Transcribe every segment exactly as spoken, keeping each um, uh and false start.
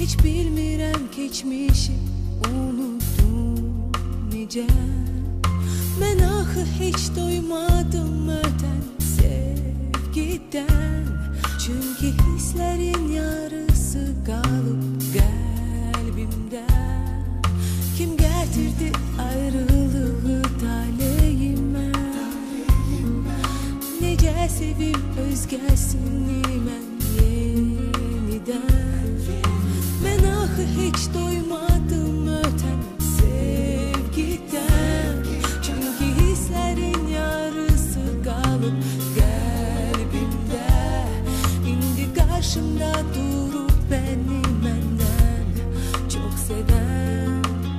Hiç bilmirəm keçmişi unuttum necə. Mən axı heç doymadım ötən sevgidən. Çünki hislərin yarısı qalıb qəlbimdə. Kim gətirdi ayrılığı taleyimə? Necə sevim özgəsini mən yenidən. Mən axı heç doymadım ötən sevgidən. Çünki hislərin yarısı qalıb qəlbimdə. İndi qarşımda durub bəni məndən çox sevən.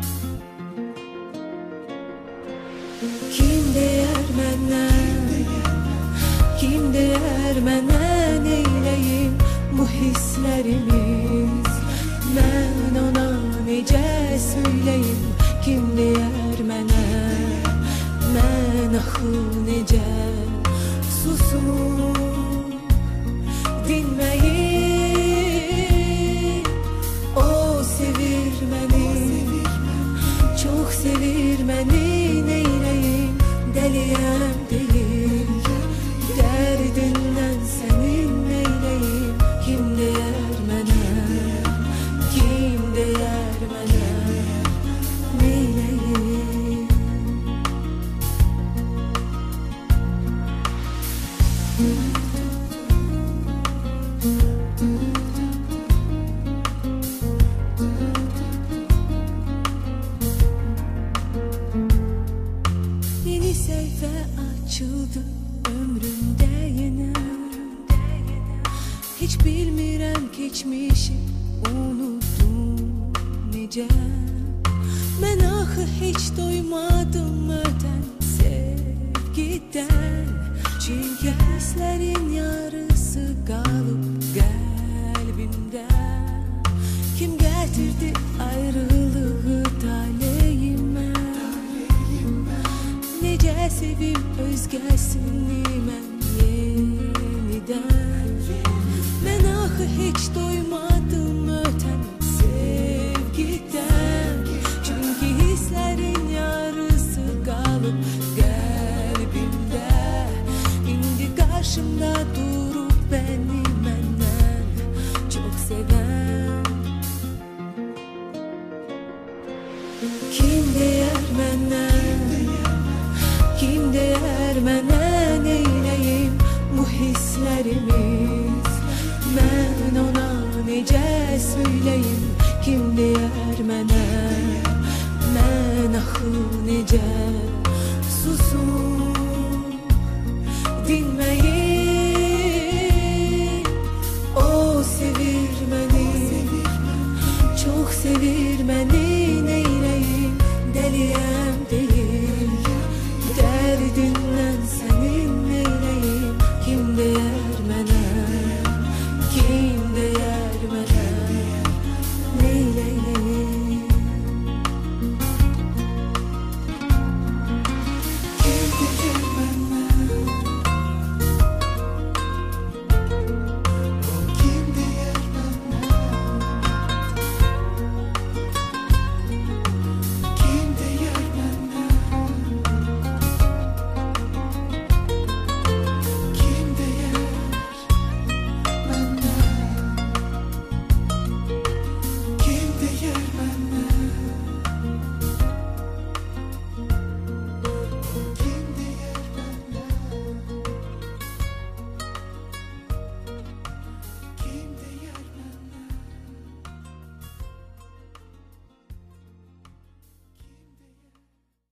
Kim deyər məndən, kim deyər mənə neyləyim bu hisslərimiz? Mən ona necə söyləyim, kim deyər mənə? Mən axı necə susum dinməyim? O sevir məni, çox sevir məni, neyləyim? Dəliyəm deyil, dərdindən sənin neyləyim? Kim deyər mənə, kim deyər mənə neyləyim? Yeni səhifə açıldı ömrümdə yenə. Hiç bilmirəm keçmişi unuttum necə. Mən axı heç doymadım ötən sevgidən. Çünki hislərin yarısı qalıb qəlbimdə. Kim gətirdi ayrılığı taleyimə? Necə sevim özgəsini mən yenidən. Mən axı heç doymadım ötən sevgidən. Çünki hislərin yarısı qalıb qəlbimdə. İndi qarşımda durub bəni məndən çox sevən. Kim deyər mənə, kim deyər mənə neyləyim bu hisslərimiz? Mən ona necə söyləyim, kim deyər mənə? Mən axı necə susum dinməyim?